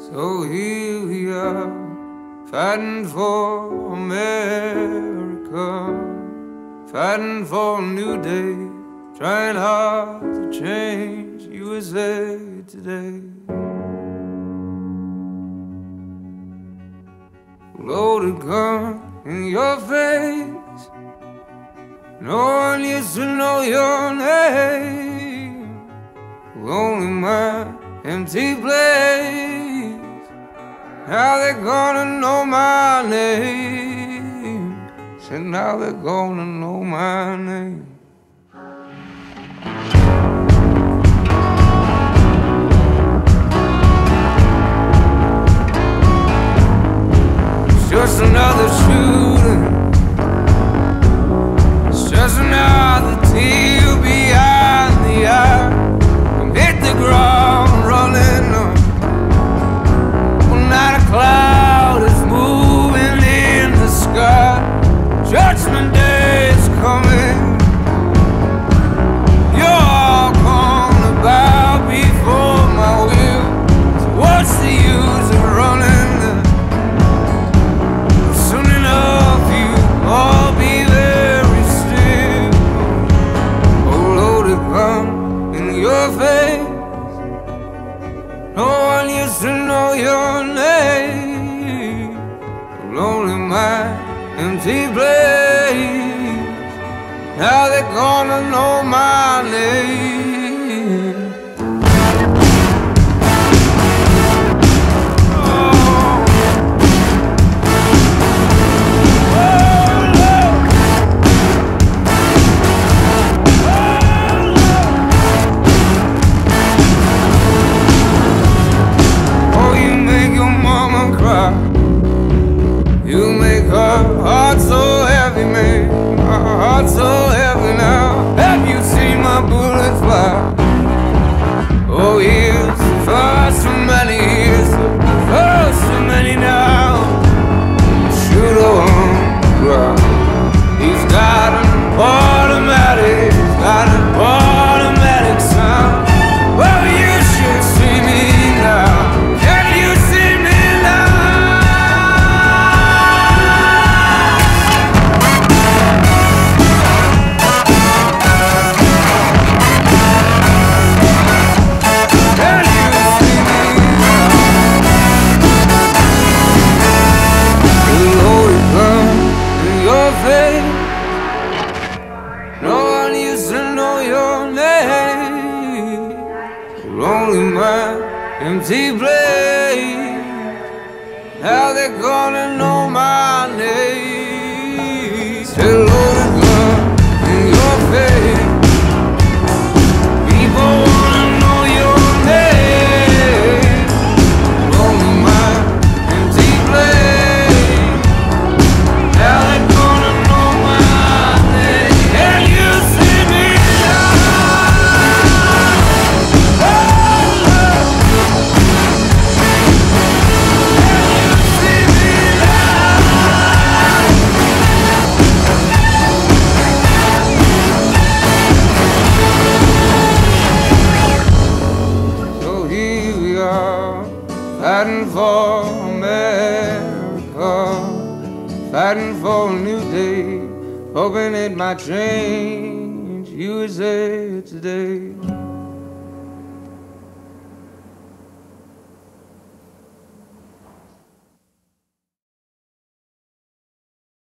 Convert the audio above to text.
So here we are, fighting for America, fighting for a new day, trying hard to change USA today. Loaded gun in your face, no one used to know your name. Only my empty place, now they're gonna know my name. Said now they're gonna know my name. It's just another shooting, it's just another tear behind the eye. Hit the ground running up. Well, not a cloud is moving in the sky. Judgment Day is coming. You're all gonna bow before my will. So what's the use of running? Soon enough you all be very still. Oh, loaded gun in your face, no one used to know your name. Lonely mind, empty place, now they're gonna know my name. You make her heart so heavy, man, my heart so heavy now. Have you seen my bullet fly? Oh, years, first so many years, first so many now. Shooter on the ground, he's got an automatic, he's got an automatic sound. Well, you should see me now. Have you seen me now? No one used to know your name. Lonely mind, empty place, now they're gonna know my name. Still loaded gun in your face, people wanna know your name. Lonely mind, empty place, now they're gonna know my name. Can you see me now? So here we are, fighting for America, fighting for a new day, hoping it might change USA today.